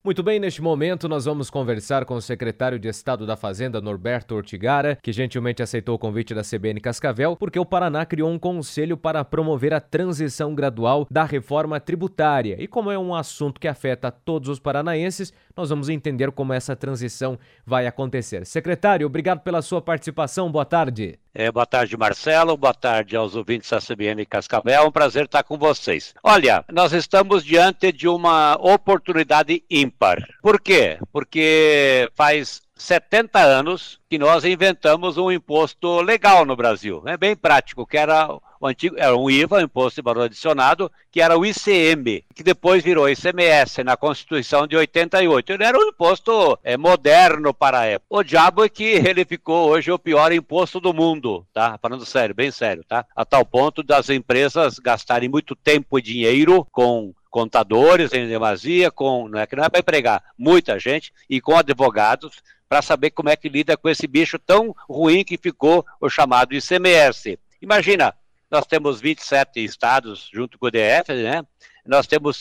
Muito bem, neste momento nós vamos conversar com o secretário de Estado da Fazenda, Norberto Ortigara, que gentilmente aceitou o convite da CBN Cascavel, porque o Paraná criou um conselho para promover a transição gradual da reforma tributária. E como é um assunto que afeta todos os paranaenses, nós vamos entender como essa transição vai acontecer. Secretário, obrigado pela sua participação. Boa tarde. Boa tarde, Marcelo. Boa tarde aos ouvintes da CBN Cascavel. É um prazer estar com vocês. Olha, nós estamos diante de uma oportunidade ímpar. Por quê? Porque faz 70 anos que nós inventamos um imposto legal no Brasil. É bem prático, que era o antigo, era um IVA, Imposto de Valor Adicionado, que era o ICM, que depois virou ICMS na Constituição de 88. Ele era um imposto moderno para a época. O diabo é que ele ficou hoje o pior imposto do mundo, tá? Falando sério, bem sério, tá? A tal ponto das empresas gastarem muito tempo e dinheiro com contadores em demasia, não é para empregar muita gente, e com advogados, para saber como é que lida com esse bicho tão ruim que ficou o chamado ICMS. Imagina, nós temos 27 estados junto com o DF, né? Nós temos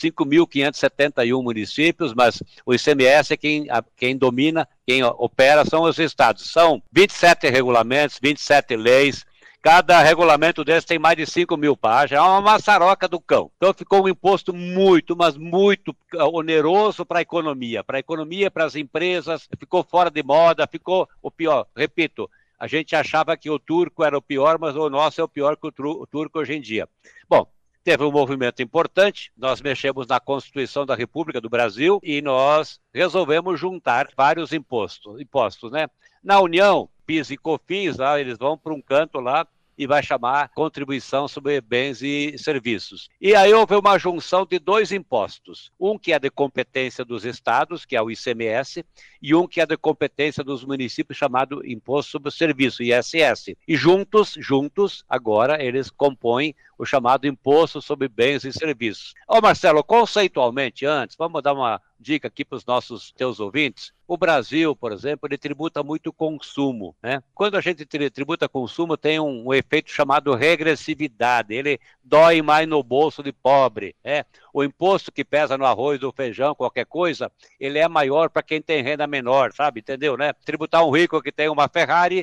5.571 municípios, mas o ICMS é quem domina, quem opera são os estados. São 27 regulamentos, 27 leis. Cada regulamento desse tem mais de 5.000 páginas, é uma maçaroca do cão. Então ficou um imposto muito, mas muito oneroso para a economia, para as empresas, ficou fora de moda, ficou o pior. Repito, a gente achava que o turco era o pior, mas o nosso é o pior que o turco hoje em dia. Bom, teve um movimento importante, nós mexemos na Constituição da República do Brasil e nós resolvemos juntar vários impostos, né? Na União, PIS e COFINS, eles vão para um canto lá e vai chamar contribuição sobre bens e serviços. E aí houve uma junção de dois impostos, um que é de competência dos estados, que é o ICMS, e um que é de competência dos municípios, chamado Imposto sobre o Serviço, ISS. E juntos, agora, eles compõem o chamado Imposto sobre Bens e Serviços. Marcelo, conceitualmente, antes, vamos dar uma dica aqui para os teus ouvintes. O Brasil, por exemplo, ele tributa muito consumo, né? Quando a gente tributa consumo, tem um efeito chamado regressividade. Ele dói mais no bolso de pobre, né? O imposto que pesa no arroz, no feijão, qualquer coisa, ele é maior para quem tem renda menor, sabe? Entendeu, né? Tributar um rico que tem uma Ferrari,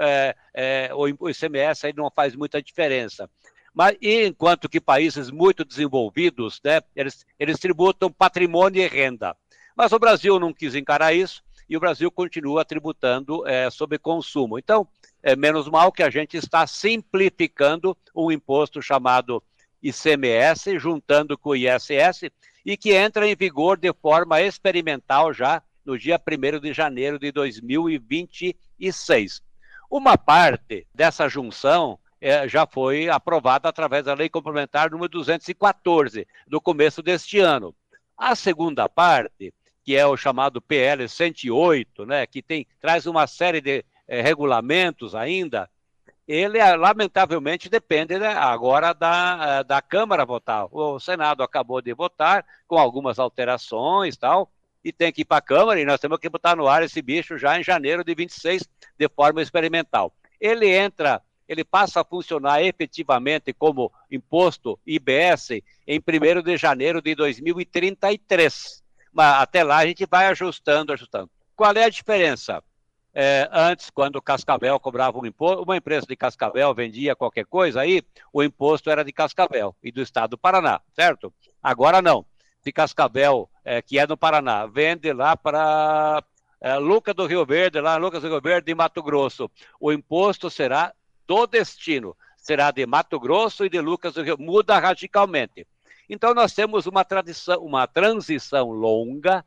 o ICMS aí não faz muita diferença. Mas enquanto que países muito desenvolvidos, né, eles tributam patrimônio e renda. Mas o Brasil não quis encarar isso e o Brasil continua tributando sobre consumo. Então, é menos mal que a gente está simplificando um imposto chamado ICMS, juntando com o ISS, e que entra em vigor de forma experimental já no dia 1º de janeiro de 2026. Uma parte dessa junção já foi aprovada através da Lei Complementar número 214, do começo deste ano. A segunda parte, que é o chamado PL 108, né, que traz uma série de regulamentos ainda, ele lamentavelmente depende, né, agora da Câmara votar. O Senado acabou de votar com algumas alterações e tal, e tem que ir para a Câmara, e nós temos que botar no ar esse bicho já em janeiro de 26, de forma experimental. Ele passa a funcionar efetivamente como imposto IBS em 1º de janeiro de 2033. Mas até lá a gente vai ajustando. Qual é a diferença? Antes, quando o Cascavel cobrava um imposto, uma empresa de Cascavel vendia qualquer coisa, aí o imposto era de Cascavel e do estado do Paraná, certo? Agora não. De Cascavel, que é no Paraná, vende lá para Lucas do Rio Verde, em Mato Grosso. O imposto será do destino, será de Mato Grosso e de Lucas do Rio, muda radicalmente. Então nós temos uma transição longa,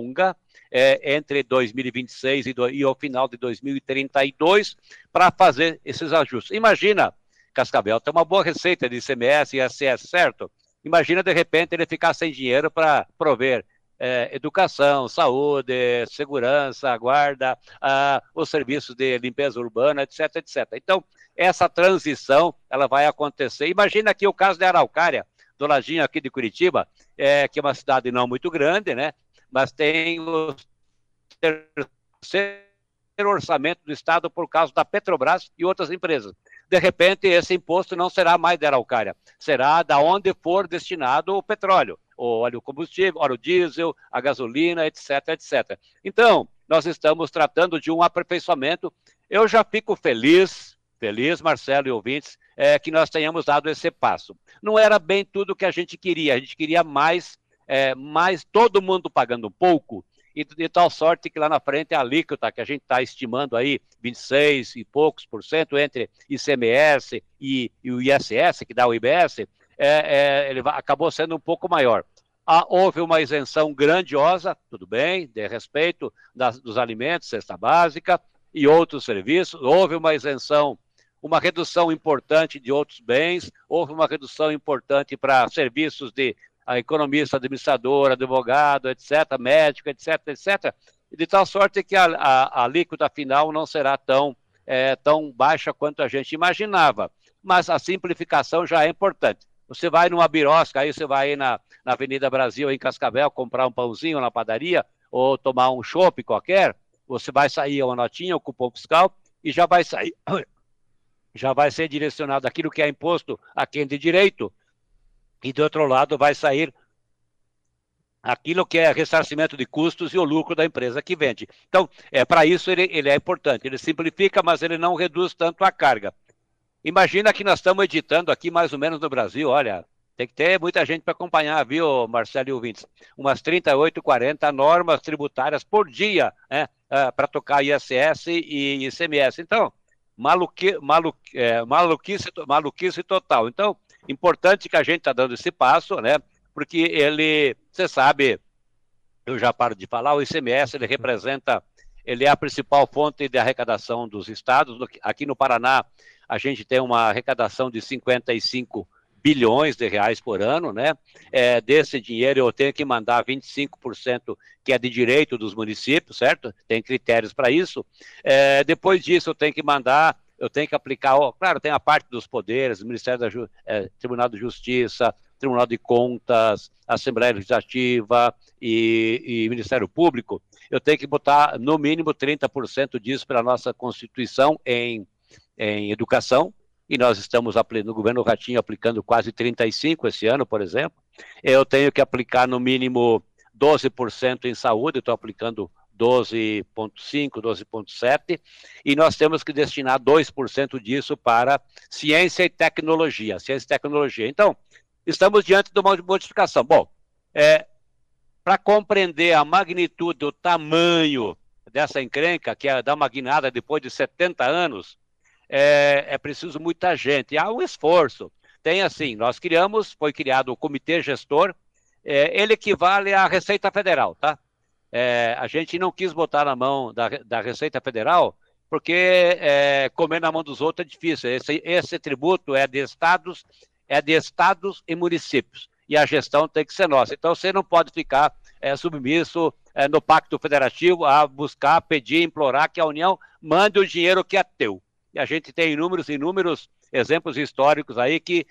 entre 2026 e o final de 2032 para fazer esses ajustes. Imagina, Cascavel tem uma boa receita de ICMS e ISS, certo? Imagina de repente ele ficar sem dinheiro para prover educação, saúde, segurança, guarda, os serviços de limpeza urbana, etc, etc. Então, essa transição, ela vai acontecer. Imagina aqui o caso de Araucária, do ladinho aqui de Curitiba, que é uma cidade não muito grande, né? Mas tem o terceiro orçamento do Estado por causa da Petrobras e outras empresas. De repente, esse imposto não será mais de Araucária, será da onde for destinado o petróleo. o óleo combustível, óleo diesel, a gasolina, etc, etc. Então, nós estamos tratando de um aperfeiçoamento. Eu já fico feliz, Marcelo e ouvintes, que nós tenhamos dado esse passo. Não era bem tudo o que a gente queria mais todo mundo pagando um pouco, e de tal sorte que lá na frente a alíquota que a gente está estimando aí, 26 e poucos por cento entre ICMS e o ISS, que dá o IBS, ele acabou sendo um pouco maior. Houve uma isenção grandiosa, tudo bem, de respeito dos alimentos, cesta básica e outros serviços. Houve uma isenção, uma redução importante de outros bens, houve uma redução importante para serviços de economista, administrador, advogado, etc., médico, etc., etc., de tal sorte que a alíquota final não será tão baixa quanto a gente imaginava. Mas a simplificação já é importante. Você vai numa birosca, aí você vai aí na Avenida Brasil, em Cascavel, comprar um pãozinho na padaria, ou tomar um chopp qualquer, você vai sair uma notinha, o cupom fiscal, e já vai ser direcionado aquilo que é imposto a quem de direito, e do outro lado vai sair aquilo que é ressarcimento de custos e o lucro da empresa que vende. Então, para isso ele é importante. Ele simplifica, mas ele não reduz tanto a carga. Imagina que nós estamos editando aqui mais ou menos no Brasil, olha, tem que ter muita gente para acompanhar, viu, Marcelo e ouvintes? Umas 38, 40 normas tributárias por dia, né, para tocar ISS e ICMS. Então, maluquice total. Então, importante que a gente está dando esse passo, né? Porque você sabe, eu já paro de falar, o ICMS, ele é a principal fonte de arrecadação dos estados. Aqui no Paraná, a gente tem uma arrecadação de 55 bilhões de reais por ano, né? Desse dinheiro eu tenho que mandar 25% que é de direito dos municípios, certo? Tem critérios para isso. Depois disso eu tenho que aplicar, claro, tem a parte dos poderes, Ministério Tribunal de Justiça, Tribunal de Contas, Assembleia Legislativa e Ministério Público. Eu tenho que botar no mínimo 30% disso pela nossa Constituição em educação, e nós estamos no governo Ratinho aplicando quase 35% esse ano, por exemplo. Eu tenho que aplicar no mínimo 12% em saúde, estou aplicando 12,5%, 12,7%, e nós temos que destinar 2% disso para ciência e tecnologia. Então, estamos diante de uma modificação. Bom, para compreender a magnitude, o tamanho dessa encrenca, que é dar uma guinada depois de 70 anos, é preciso muita gente. Há um esforço. Tem assim, foi criado o Comitê Gestor, ele equivale à Receita Federal, tá? A gente não quis botar na mão da Receita Federal, porque comer na mão dos outros é difícil. Esse tributo é de estados e municípios, e a gestão tem que ser nossa. Então você não pode ficar submisso no Pacto Federativo a buscar, pedir, implorar que a União mande o dinheiro que é teu. E a gente tem inúmeros exemplos históricos aí que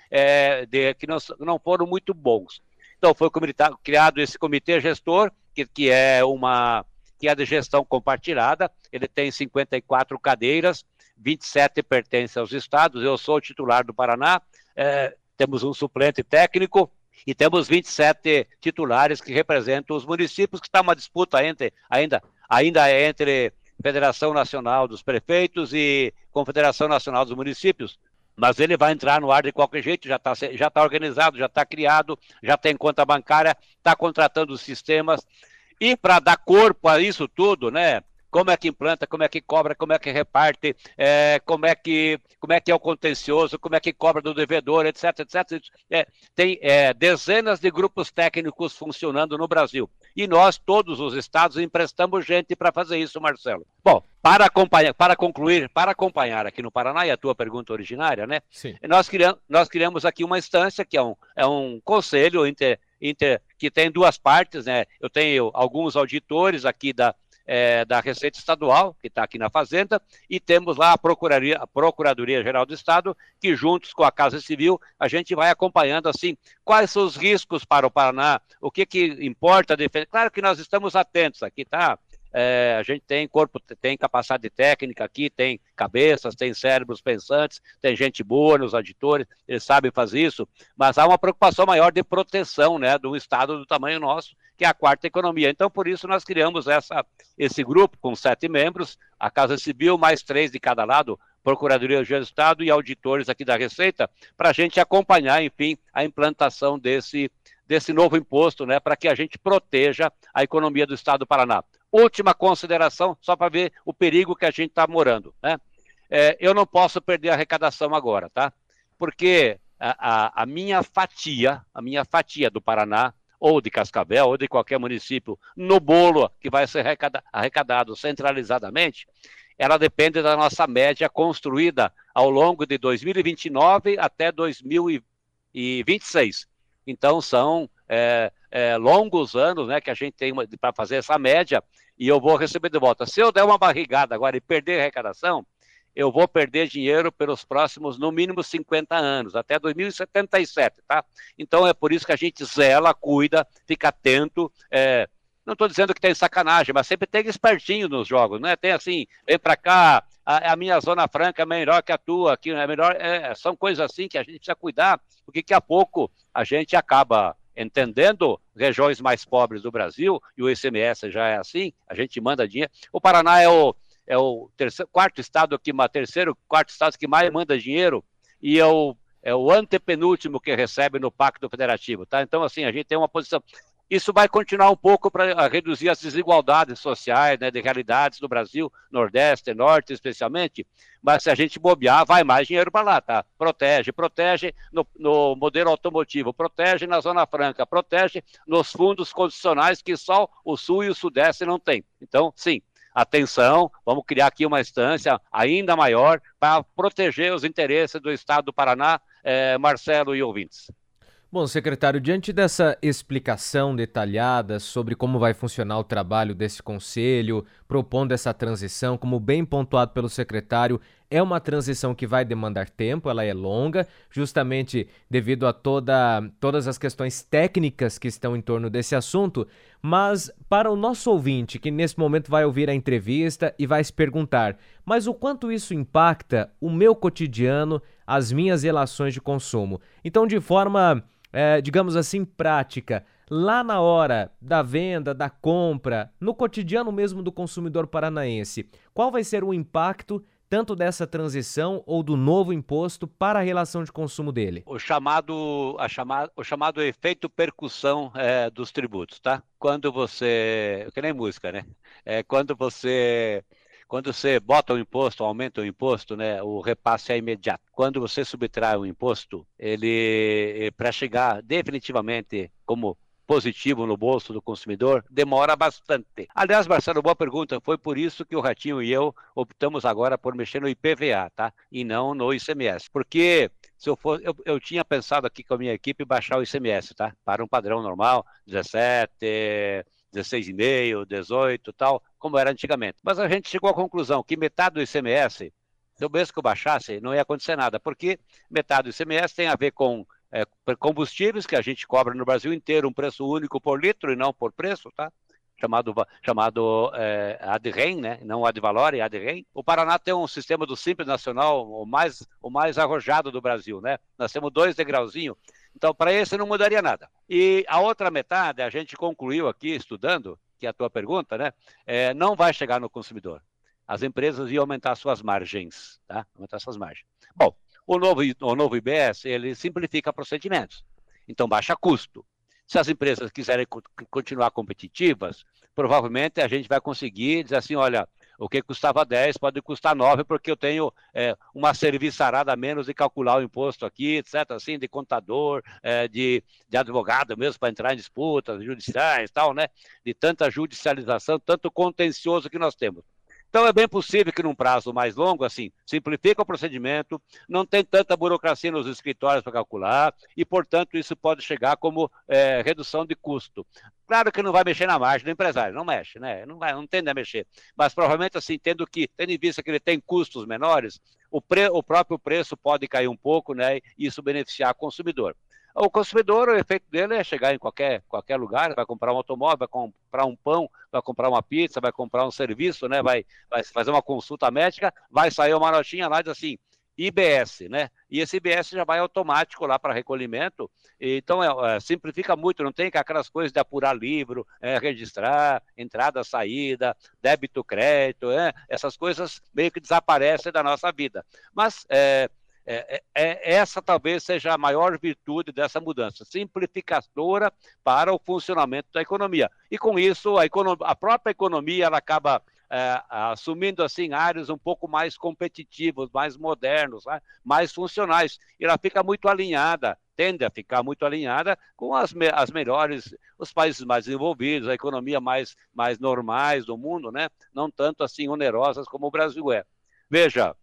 não foram muito bons. Então foi criado esse comitê gestor, que é de gestão compartilhada. Ele tem 54 cadeiras, 27 pertencem aos estados. Eu sou o titular do Paraná, temos um suplente técnico e temos 27 titulares que representam os municípios, que está uma disputa ainda entre Federação Nacional dos Prefeitos e Confederação Nacional dos Municípios, mas ele vai entrar no ar de qualquer jeito, já está organizado, já está criado, já tem conta bancária, está contratando os sistemas, e para dar corpo a isso tudo, né? Como é que implanta, como é que cobra, como é que reparte, como é que é o contencioso, como é que cobra do devedor, etc, etc. Tem dezenas de grupos técnicos funcionando no Brasil. E nós, todos os estados, emprestamos gente para fazer isso, Marcelo. Bom, para acompanhar aqui no Paraná, e a tua pergunta originária, né? Sim. Nós criamos aqui uma instância, que é um conselho que tem duas partes, né? Eu tenho alguns auditores aqui da Receita Estadual, que está aqui na Fazenda, e temos lá a Procuradoria-Geral do Estado, que juntos com a Casa Civil, a gente vai acompanhando, assim, quais são os riscos para o Paraná, o que importa defender. Claro que nós estamos atentos, aqui está a gente tem corpo, tem capacidade técnica aqui, tem cabeças, tem cérebros pensantes, tem gente boa nos auditores, eles sabem fazer isso, mas há uma preocupação maior de proteção, né, de um Estado do tamanho nosso, que é a quarta economia. Então, por isso, nós criamos esse grupo com 7 membros, a Casa Civil, mais 3 de cada lado, Procuradoria do Estado e auditores aqui da Receita, para a gente acompanhar, enfim, a implantação desse novo imposto, né, para que a gente proteja a economia do Estado do Paraná. Última consideração, só para ver o perigo que a gente está morando, né? Eu não posso perder a arrecadação agora, tá? Porque a minha fatia do Paraná, ou de Cascavel, ou de qualquer município, no bolo que vai ser arrecadado centralizadamente, ela depende da nossa média construída ao longo de 2029 até 2026. Então, são longos anos, né, que a gente tem para fazer essa média, e eu vou receber de volta. Se eu der uma barrigada agora e perder a arrecadação, eu vou perder dinheiro pelos próximos, no mínimo, 50 anos, até 2077, tá? Então, é por isso que a gente zela, cuida, fica atento, não estou dizendo que tem sacanagem, mas sempre tem espertinho nos jogos, né? Tem assim, vem para cá, a minha zona franca é melhor que a tua, aqui é melhor, são coisas assim que a gente precisa cuidar, porque daqui a pouco a gente acaba entendendo regiões mais pobres do Brasil, e o ICMS já é assim, a gente manda dinheiro. O Paraná é o quarto estado que mais manda dinheiro, e é o antepenúltimo que recebe no Pacto Federativo, tá? Então, assim, a gente tem uma posição. Isso vai continuar um pouco para reduzir as desigualdades sociais, né, de realidades do Brasil, Nordeste, Norte especialmente, mas se a gente bobear, vai mais dinheiro para lá, tá? Protege no modelo automotivo, protege na Zona Franca, protege nos fundos condicionais que só o Sul e o Sudeste não têm. Então, sim, atenção, vamos criar aqui uma instância ainda maior para proteger os interesses do Estado do Paraná, Marcelo e ouvintes. Bom, secretário, diante dessa explicação detalhada sobre como vai funcionar o trabalho desse conselho, propondo essa transição, como bem pontuado pelo secretário, é uma transição que vai demandar tempo, ela é longa, justamente devido a todas as questões técnicas que estão em torno desse assunto, mas para o nosso ouvinte, que nesse momento vai ouvir a entrevista e vai se perguntar, mas o quanto isso impacta o meu cotidiano, as minhas relações de consumo? Então, de forma digamos assim, prática, lá na hora da venda, da compra, no cotidiano mesmo do consumidor paranaense, qual vai ser o impacto tanto dessa transição ou do novo imposto para a relação de consumo dele? O chamado efeito percussão dos tributos, tá? Quando você... que nem música, né? Quando você bota o imposto, aumenta o imposto, né, o repasse é imediato. Quando você subtrai o imposto, ele, para chegar definitivamente como positivo no bolso do consumidor, demora bastante. Aliás, Marcelo, boa pergunta. Foi por isso que o Ratinho e eu optamos agora por mexer no IPVA, tá? E não no ICMS. Porque se eu tinha pensado aqui com a minha equipe baixar o ICMS, tá? Para um padrão normal, 17... 16,5, 18 tal, como era antigamente. Mas a gente chegou à conclusão que metade do ICMS, se eu mesmo que eu baixasse, não ia acontecer nada, porque metade do ICMS tem a ver com combustíveis, que a gente cobra no Brasil inteiro um preço único por litro e não por preço, tá? Chamado ADREM, né? Não ADVALOR, ADREM. O Paraná tem um sistema do Simples Nacional, o mais arrojado do Brasil, né? Nós temos 2 degrauzinhos. Então, para esse não mudaria nada. E a outra metade, a gente concluiu aqui, estudando, que é a tua pergunta, né? Não vai chegar no consumidor. As empresas iam aumentar suas margens, tá? Aumentar suas margens. Bom, o novo IBS, ele simplifica procedimentos. Então, baixa custo. Se as empresas quiserem continuar competitivas, provavelmente a gente vai conseguir dizer assim, olha, o que custava 10 pode custar 9, porque eu tenho uma serviçarada a menos de calcular o imposto aqui, etc., assim, de contador, de advogado mesmo para entrar em disputas judiciais e tal, né? De tanta judicialização, tanto contencioso que nós temos. Então, é bem possível que num prazo mais longo, assim, simplifica o procedimento, não tem tanta burocracia nos escritórios para calcular e, portanto, isso pode chegar como redução de custo. Claro que não vai mexer na margem do empresário, não mexe, né? Não tende a mexer. Mas, provavelmente, assim, tendo em vista que ele tem custos menores, o próprio preço pode cair um pouco, né? E isso beneficiar o consumidor. O consumidor, o efeito dele é chegar em qualquer lugar, vai comprar um automóvel, vai comprar um pão, vai comprar uma pizza, vai comprar um serviço, né? Vai fazer uma consulta médica, vai sair uma notinha lá e diz assim, IBS, né? E esse IBS já vai automático lá para recolhimento, então simplifica muito, não tem aquelas coisas de apurar livro, registrar, entrada, saída, débito, crédito, essas coisas meio que desaparecem da nossa vida. Mas essa talvez seja a maior virtude dessa mudança, simplificadora para o funcionamento da economia. E com isso, a própria economia ela acaba assumindo assim áreas um pouco mais competitivos, mais modernos, né? Mais funcionais. E ela fica muito alinhada, tende a ficar muito alinhada com as melhores, os países mais desenvolvidos, a economia mais normais do mundo, né? Não tanto assim onerosas como o Brasil é. Veja,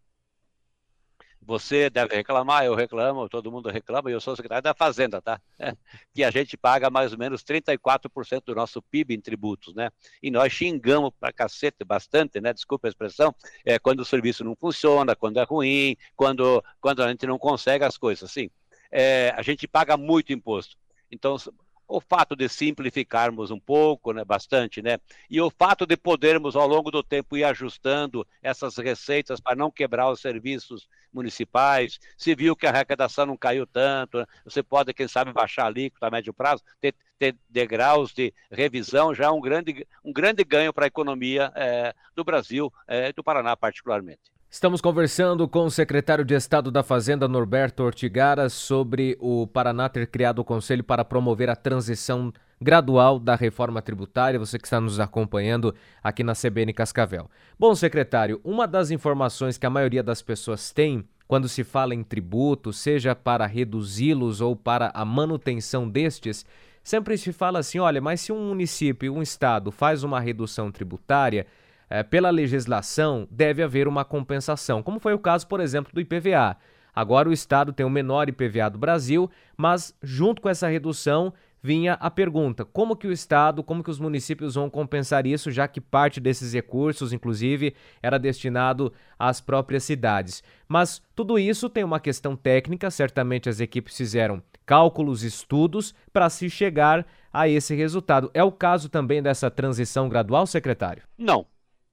você deve reclamar, eu reclamo, todo mundo reclama, e eu sou secretário da Fazenda, tá? Que a gente paga mais ou menos 34% do nosso PIB em tributos, né? E nós xingamos pra cacete bastante, né? Desculpa a expressão, quando o serviço não funciona, quando é ruim, quando a gente não consegue as coisas, assim. A gente paga muito imposto. Então, o fato de simplificarmos um pouco, né, bastante, né, e o fato de podermos ao longo do tempo ir ajustando essas receitas para não quebrar os serviços municipais, se viu que a arrecadação não caiu tanto, né, você pode, quem sabe, baixar a alíquota a médio prazo, ter degraus de revisão, já é um grande ganho para a economia do Brasil, do Paraná particularmente. Estamos conversando com o secretário de Estado da Fazenda, Norberto Ortigara, sobre o Paraná ter criado o Conselho para promover a transição gradual da reforma tributária. Você que está nos acompanhando aqui na CBN Cascavel. Bom, secretário, uma das informações que a maioria das pessoas tem quando se fala em tributos, seja para reduzi-los ou para a manutenção destes, sempre se fala assim, olha, mas se um município, um estado faz uma redução tributária, pela legislação, deve haver uma compensação, como foi o caso, por exemplo, do IPVA. Agora o Estado tem o menor IPVA do Brasil, mas junto com essa redução vinha a pergunta, como que o Estado, como que os municípios vão compensar isso, já que parte desses recursos, inclusive, era destinado às próprias cidades. Mas tudo isso tem uma questão técnica, certamente as equipes fizeram cálculos, estudos, para se chegar a esse resultado. É o caso também dessa transição gradual, secretário? Não.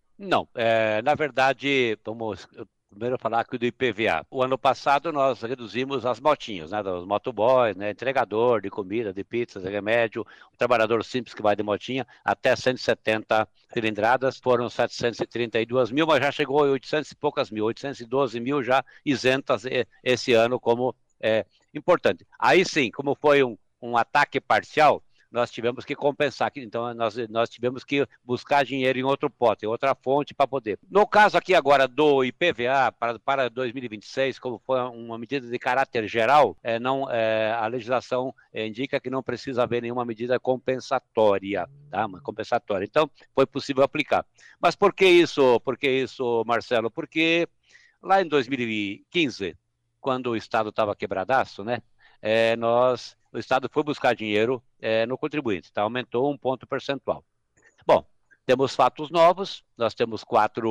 Na verdade, vamos primeiro falar aqui do IPVA. O ano passado nós reduzimos as motinhas, né, dos motoboys, né, entregador de comida, de pizzas, de remédio, o trabalhador simples que vai de motinha, até 170 cilindradas, foram 732 mil, mas já chegou a 800 e poucas mil, 812 mil já isentas esse ano como importante. Aí sim, como foi um ataque parcial, nós tivemos que compensar, então nós tivemos que buscar dinheiro em outro pote, em outra fonte para poder. No caso aqui agora do IPVA para 2026, como foi uma medida de caráter geral, a legislação indica que não precisa haver nenhuma medida compensatória, tá? Uma compensatória. Então, foi possível aplicar. Mas por que isso, Marcelo? Porque lá em 2015, quando o Estado estava quebradaço, né? O Estado foi buscar dinheiro no contribuinte, tá? Aumentou 1 ponto percentual. Bom, temos fatos novos, nós temos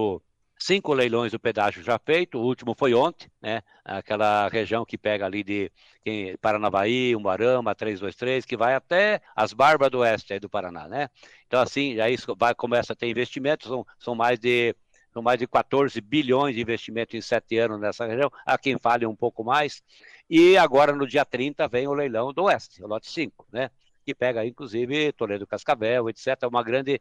5 leilões do pedágio já feito, o último foi ontem, né? Aquela região que pega ali de Paranavaí, Umuarama, 323, que vai até as Barbas do Oeste aí do Paraná, né? Então assim, aí começa a ter investimentos, são mais de 14 bilhões de investimento em 7 anos nessa região, há quem fale um pouco mais, e agora no dia 30 vem o leilão do Oeste, o lote 5, né? Que pega inclusive Toledo, Cascavel, etc., uma grande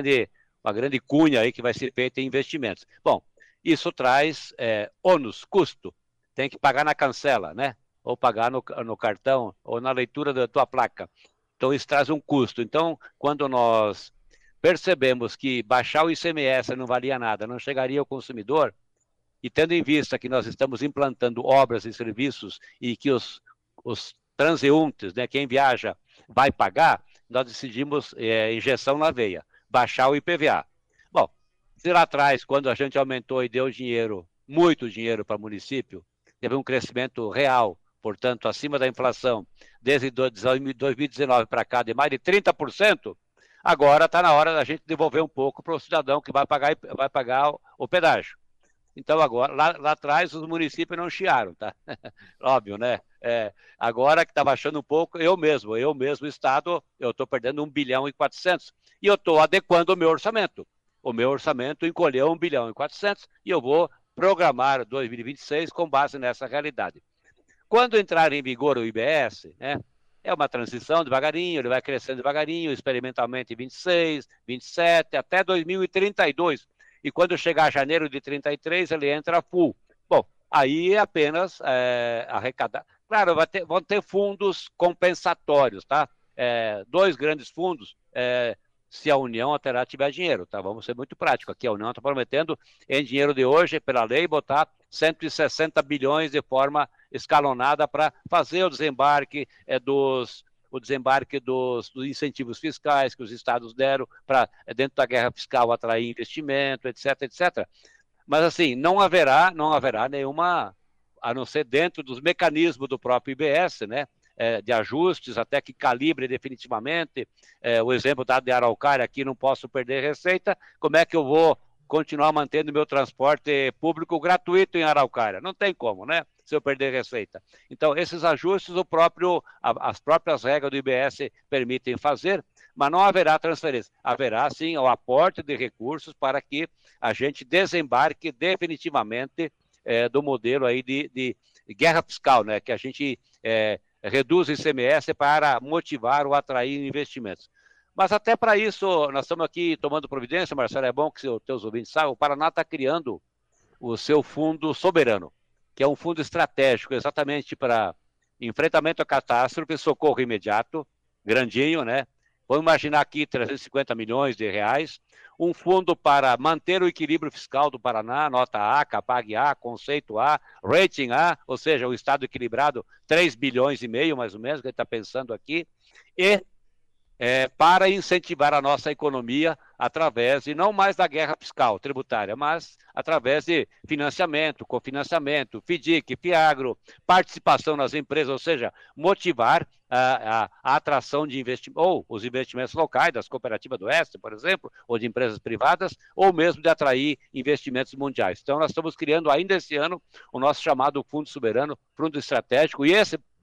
cunha aí que vai ser feita em investimentos. Bom, isso traz ônus, custo, tem que pagar na cancela, né? Ou pagar no cartão, ou na leitura da tua placa. Então isso traz um custo. Então, quando nós percebemos que baixar o ICMS não valia nada, não chegaria ao consumidor, e tendo em vista que nós estamos implantando obras e serviços e que os transeuntes, né, quem viaja, vai pagar, nós decidimos injeção na veia, baixar o IPVA. Bom, se lá atrás, quando a gente aumentou e deu dinheiro, muito dinheiro para o município, teve um crescimento real, portanto, acima da inflação, desde 2019 para cá, de mais de 30%, agora está na hora da gente devolver um pouco para o cidadão que vai pagar o pedágio. Então, agora, lá atrás, os municípios não chiaram, tá? Óbvio, né? Agora que está baixando um pouco, eu mesmo, Estado, eu estou perdendo 1 bilhão e 400. E eu estou adequando o meu orçamento. O meu orçamento encolheu 1 bilhão e 400 e eu vou programar 2026 com base nessa realidade. Quando entrar em vigor o IBS, né? É uma transição devagarinho, ele vai crescendo devagarinho, experimentalmente em 26, 27, até 2032. E quando chegar janeiro de 33, ele entra full. Bom, aí é apenas arrecadar. Claro, vão ter fundos compensatórios, tá? 2 grandes fundos, se a União até tiver dinheiro, tá? Vamos ser muito práticos aqui. A União está prometendo, em dinheiro de hoje, pela lei, botar 160 bilhões de forma escalonada para fazer o desembarque dos incentivos fiscais que os estados deram para, dentro da guerra fiscal, atrair investimento, etc, etc. Mas, assim, não haverá nenhuma, a não ser dentro dos mecanismos do próprio IBS, né? De ajustes, até que calibre definitivamente. O exemplo dado de Araucária aqui, não posso perder receita. Como é que eu vou continuar mantendo meu transporte público gratuito em Araucária? Não tem como, né? Se eu perder receita. Então, esses ajustes, as próprias regras do IBS permitem fazer, mas não haverá transferência. Haverá, sim, o aporte de recursos para que a gente desembarque definitivamente do modelo aí de guerra fiscal, né? Que a gente reduz o ICMS para motivar ou atrair investimentos. Mas até para isso, nós estamos aqui tomando providência, Marcelo, é bom que os teus ouvintes saibam, o Paraná está criando o seu fundo soberano, que é um fundo estratégico exatamente para enfrentamento à catástrofe, socorro imediato, grandinho, né? Vamos imaginar aqui 350 milhões de reais, um fundo para manter o equilíbrio fiscal do Paraná, nota A, Capag A, conceito A, rating A, ou seja, o estado equilibrado, 3 bilhões e meio, mais ou menos, que ele está pensando aqui, e para incentivar a nossa economia através, e não mais da guerra fiscal, tributária, mas através de financiamento, cofinanciamento, FDIC, FIAGRO, participação nas empresas, ou seja, motivar a atração de investimentos, ou os investimentos locais, das cooperativas do Oeste, por exemplo, ou de empresas privadas, ou mesmo de atrair investimentos mundiais. Então, nós estamos criando ainda esse ano o nosso chamado Fundo Soberano, Fundo Estratégico, e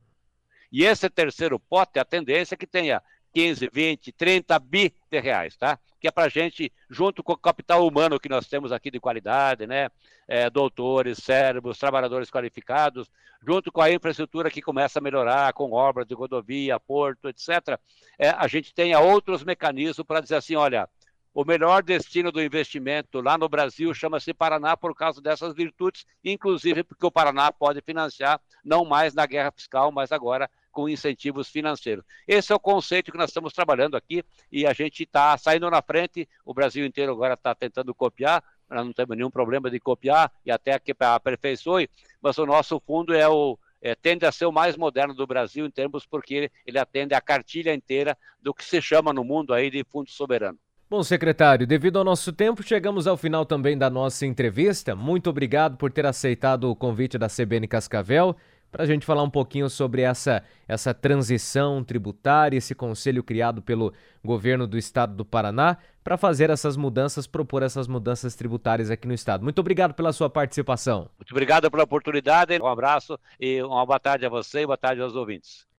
esse terceiro pote, a tendência é que tenha 15, 20, 30 bi de reais, tá? Que é para a gente, junto com o capital humano que nós temos aqui de qualidade, né? Doutores, cérebros, trabalhadores qualificados, junto com a infraestrutura que começa a melhorar, com obras de rodovia, porto, etc. A gente tenha outros mecanismos para dizer assim, olha, o melhor destino do investimento lá no Brasil chama-se Paraná por causa dessas virtudes, inclusive porque o Paraná pode financiar, não mais na guerra fiscal, mas agora com incentivos financeiros. Esse é o conceito que nós estamos trabalhando aqui e a gente está saindo na frente, o Brasil inteiro agora está tentando copiar, nós não temos nenhum problema de copiar e até que aperfeiçoe, mas o nosso fundo tende a ser o mais moderno do Brasil em termos porque ele atende a cartilha inteira do que se chama no mundo aí de fundo soberano. Bom, secretário, devido ao nosso tempo, chegamos ao final também da nossa entrevista. Muito obrigado por ter aceitado o convite da CBN Cascavel para a gente falar um pouquinho sobre essa transição tributária, esse conselho criado pelo governo do estado do Paraná para fazer essas mudanças, propor essas mudanças tributárias aqui no estado. Muito obrigado pela sua participação. Muito obrigado pela oportunidade, um abraço e uma boa tarde a você e boa tarde aos ouvintes.